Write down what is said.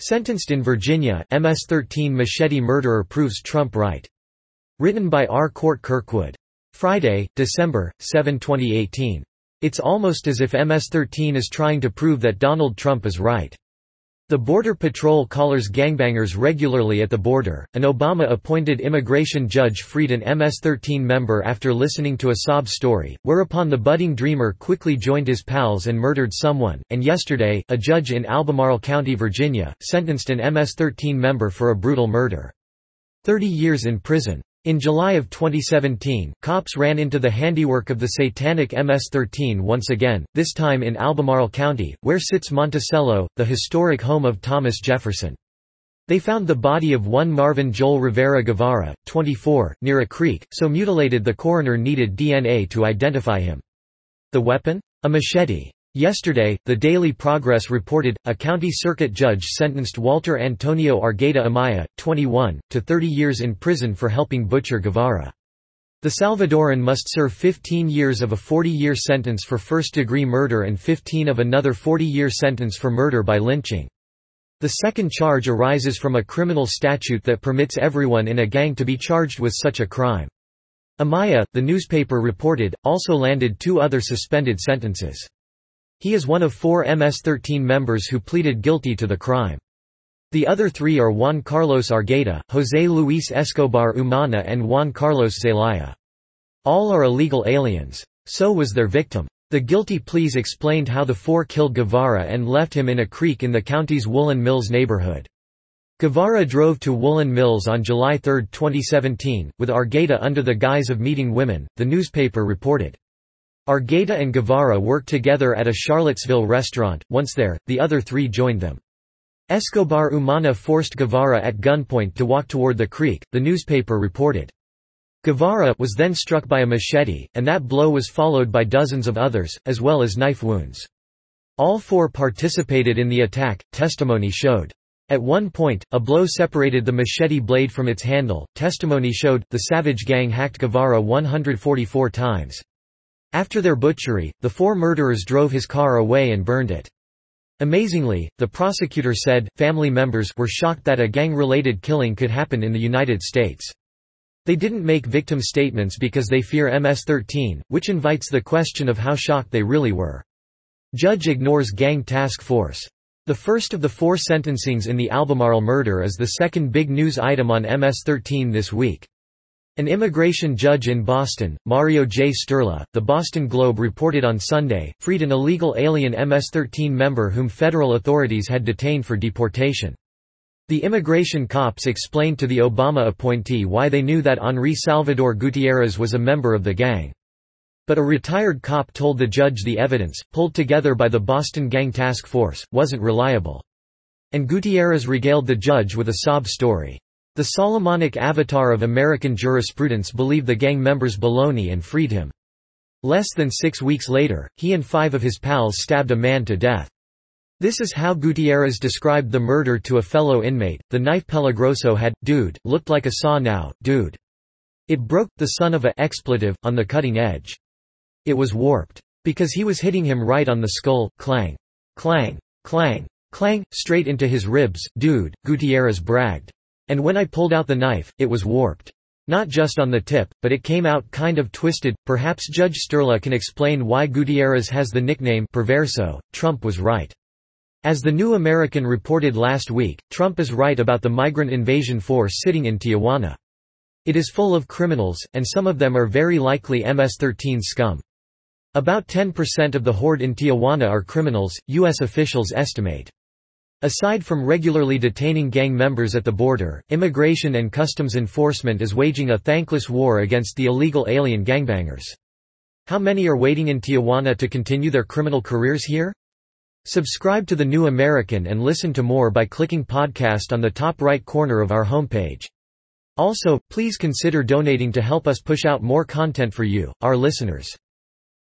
Sentenced in Virginia, MS-13 machete murderer proves Trump right. Written by R. Court Kirkwood. Friday, December 7, 2018. It's almost as if MS-13 is trying to prove that Donald Trump is right. The Border Patrol collars gangbangers regularly at the border. An Obama-appointed immigration judge freed an MS-13 member after listening to a sob story, whereupon the budding dreamer quickly joined his pals and murdered someone. And yesterday, a judge in Albemarle County, Virginia, sentenced an MS-13 member for a brutal murder. 30 years in prison. In July of 2017, cops ran into the handiwork of the satanic MS-13 once again, this time in Albemarle County, where sits Monticello, the historic home of Thomas Jefferson. They found the body of one Marvin Joel Rivera Guevara, 24, near a creek, so mutilated the coroner needed DNA to identify him. The weapon? A machete. Yesterday, the Daily Progress reported, a county circuit judge sentenced Walter Antonio Argueta Amaya, 21, to 30 years in prison for helping butcher Guevara. The Salvadoran must serve 15 years of a 40-year sentence for first-degree murder and 15 of another 40-year sentence for murder by lynching. The second charge arises from a criminal statute that permits everyone in a gang to be charged with such a crime. Amaya, the newspaper reported, also landed 2 other suspended sentences. He is one of 4 MS-13 members who pleaded guilty to the crime. The other 3 are Juan Carlos Argueta, José Luis Escobar Umana and Juan Carlos Zelaya. All are illegal aliens. So was their victim. The guilty pleas explained how the 4 killed Guevara and left him in a creek in the county's Woolen Mills neighborhood. Guevara drove to Woolen Mills on July 3, 2017, with Argueta under the guise of meeting women, the newspaper reported. Argueta and Guevara worked together at a Charlottesville restaurant. Once there, the other 3 joined them. Escobar Umana forced Guevara at gunpoint to walk toward the creek, the newspaper reported. Guevara was then struck by a machete, and that blow was followed by dozens of others, as well as knife wounds. All 4 participated in the attack, testimony showed. At one point, a blow separated the machete blade from its handle. Testimony showed, the Savage Gang hacked Guevara 144 times. After their butchery, the 4 murderers drove his car away and burned it. Amazingly, the prosecutor said, family members were shocked that a gang-related killing could happen in the United States. They didn't make victim statements because they fear MS-13, which invites the question of how shocked they really were. Judge ignores gang task force. The first of the 4 sentencings in the Albemarle murder is the second big news item on MS-13 this week. An immigration judge in Boston, Mario J. Sturla, the Boston Globe reported on Sunday, freed an illegal alien MS-13 member whom federal authorities had detained for deportation. The immigration cops explained to the Obama appointee why they knew that Henri Salvador Gutierrez was a member of the gang. But a retired cop told the judge the evidence, pulled together by the Boston Gang Task Force, wasn't reliable. And Gutierrez regaled the judge with a sob story. The Solomonic avatar of American jurisprudence believed the gang members' baloney and freed him. Less than 6 weeks later, he and 5 of his pals stabbed a man to death. This is how Gutierrez described the murder to a fellow inmate. The knife Pelagroso had, dude, looked like a saw now, dude. It broke, the son of a expletive, on the cutting edge. It was warped. Because he was hitting him right on the skull, clang. Clang. Clang. Clang, straight into his ribs, dude, Gutierrez bragged. And when I pulled out the knife, it was warped. Not just on the tip, but it came out kind of twisted. Perhaps Judge Sturla can explain why Gutierrez has the nickname Perverso. Trump was right. As the New American reported last week, Trump is right about the migrant invasion force sitting in Tijuana. It is full of criminals, and some of them are very likely MS-13 scum. About 10% of the horde in Tijuana are criminals, U.S. officials estimate. Aside from regularly detaining gang members at the border, Immigration and Customs Enforcement is waging a thankless war against the illegal alien gangbangers. How many are waiting in Tijuana to continue their criminal careers here? Subscribe to The New American and listen to more by clicking podcast on the top right corner of our homepage. Also, please consider donating to help us push out more content for you, our listeners.